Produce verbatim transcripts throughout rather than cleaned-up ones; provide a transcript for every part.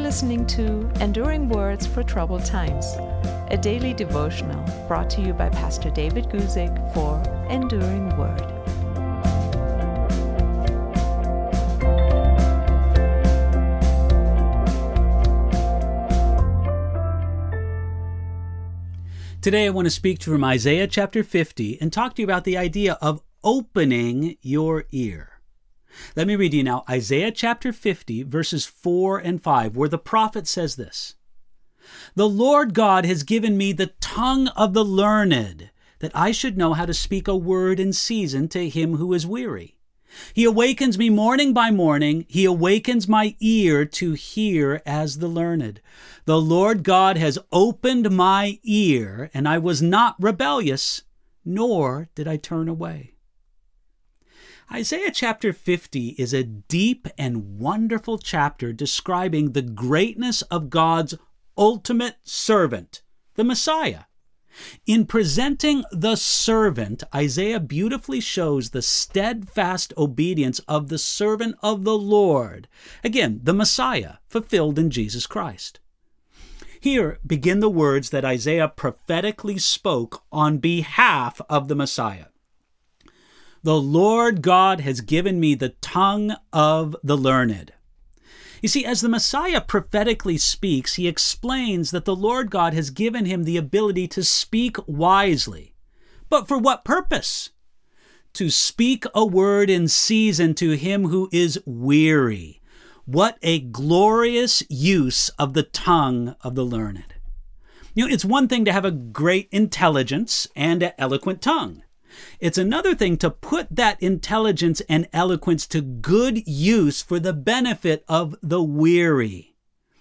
listening to Enduring Words for Troubled Times, a daily devotional brought to you by Pastor David Guzik for Enduring Word. Today I want to speak to you from Isaiah chapter fifty and talk to you about the idea of opening your ear. Let me read to you now Isaiah chapter fifty, verses four and five, where the prophet says this: "The Lord God has given me the tongue of the learned, that I should know how to speak a word in season to him who is weary. He awakens me morning by morning. He awakens my ear to hear as the learned. The Lord God has opened my ear, and I was not rebellious, nor did I turn away." Isaiah chapter fifty is a deep and wonderful chapter describing the greatness of God's ultimate servant, the Messiah. In presenting the servant, Isaiah beautifully shows the steadfast obedience of the servant of the Lord. Again, the Messiah, fulfilled in Jesus Christ. Here begin the words that Isaiah prophetically spoke on behalf of the Messiah. "The Lord God has given me the tongue of the learned." You see, as the Messiah prophetically speaks, he explains that the Lord God has given him the ability to speak wisely. But for what purpose? To speak a word in season to him who is weary. What a glorious use of the tongue of the learned. You know, it's one thing to have a great intelligence and an eloquent tongue. It's another thing to put that intelligence and eloquence to good use for the benefit of the weary.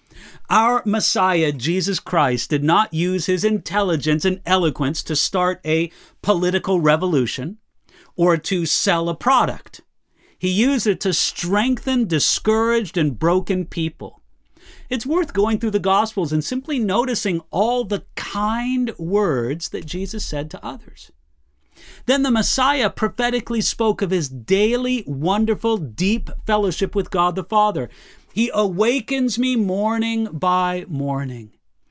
Our Messiah, Jesus Christ, did not use his intelligence and eloquence to start a political revolution or to sell a product. He used it to strengthen discouraged and broken people. It's worth going through the Gospels and simply noticing all the kind words that Jesus said to others. Then the Messiah prophetically spoke of his daily, wonderful, deep fellowship with God the Father. He awakens me morning by morning.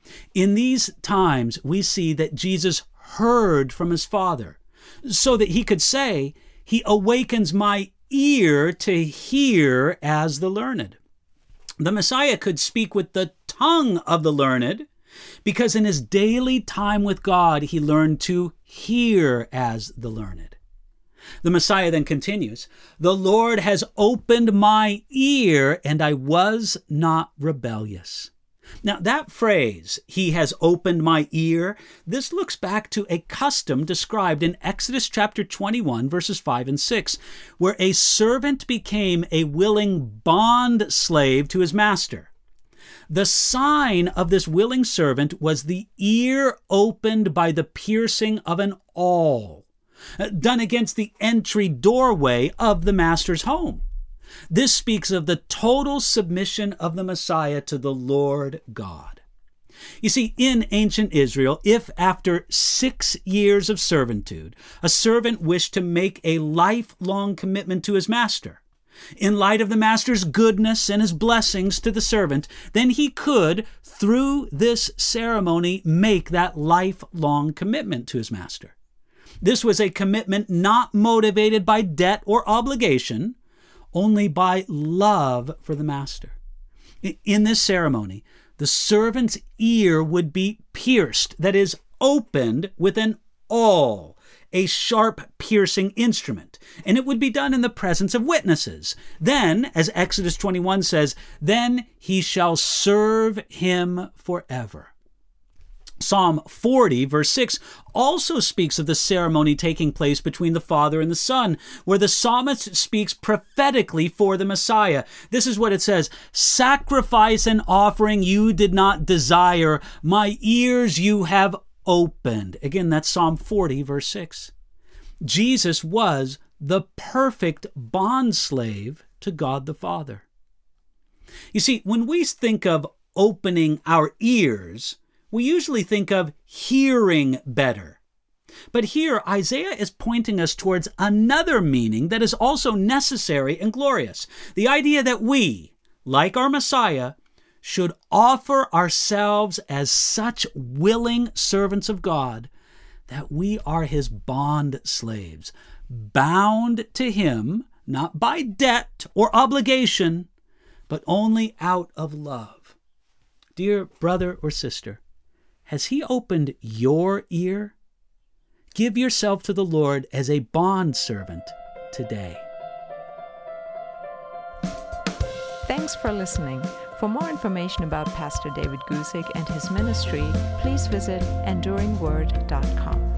In these times, we see that Jesus heard from his Father, so that he could say, "He awakens my ear to hear as the learned." The Messiah could speak with the tongue of the learned, because in his daily time with God, he learned to hear as the learned. The Messiah then continues, "The Lord has opened my ear, and I was not rebellious." Now that phrase, "he has opened my ear," this looks back to a custom described in Exodus chapter twenty-one, verses five and six, where a servant became a willing bond slave to his master. The sign of this willing servant was the ear opened by the piercing of an awl, done against the entry doorway of the master's home. This speaks of the total submission of the Messiah to the Lord God. You see, in ancient Israel, if after six years of servitude, a servant wished to make a lifelong commitment to his master, in light of the master's goodness and his blessings to the servant, then he could, through this ceremony, make that lifelong commitment to his master. This was a commitment not motivated by debt or obligation, only by love for the master. In this ceremony, the servant's ear would be pierced, that is, opened with an awl, a sharp piercing instrument, and it would be done in the presence of witnesses. Then, as Exodus twenty-one says, "Then he shall serve him forever." Psalm forty, verse six, also speaks of the ceremony taking place between the Father and the Son, where the psalmist speaks prophetically for the Messiah. This is what it says: "Sacrifice and offering you did not desire, my ears you have opened." Again, that's Psalm forty, verse six. Jesus was the perfect bondslave to God the Father. You see, when we think of opening our ears, we usually think of hearing better. But here, Isaiah is pointing us towards another meaning that is also necessary and glorious. The idea that we, like our Messiah, should offer ourselves as such willing servants of God that we are his bond slaves, bound to him, not by debt or obligation, but only out of love. Dear brother or sister, has he opened your ear? Give yourself to the Lord as a bond servant today. Thanks for listening. For more information about Pastor David Guzik and his ministry, please visit enduring word dot com.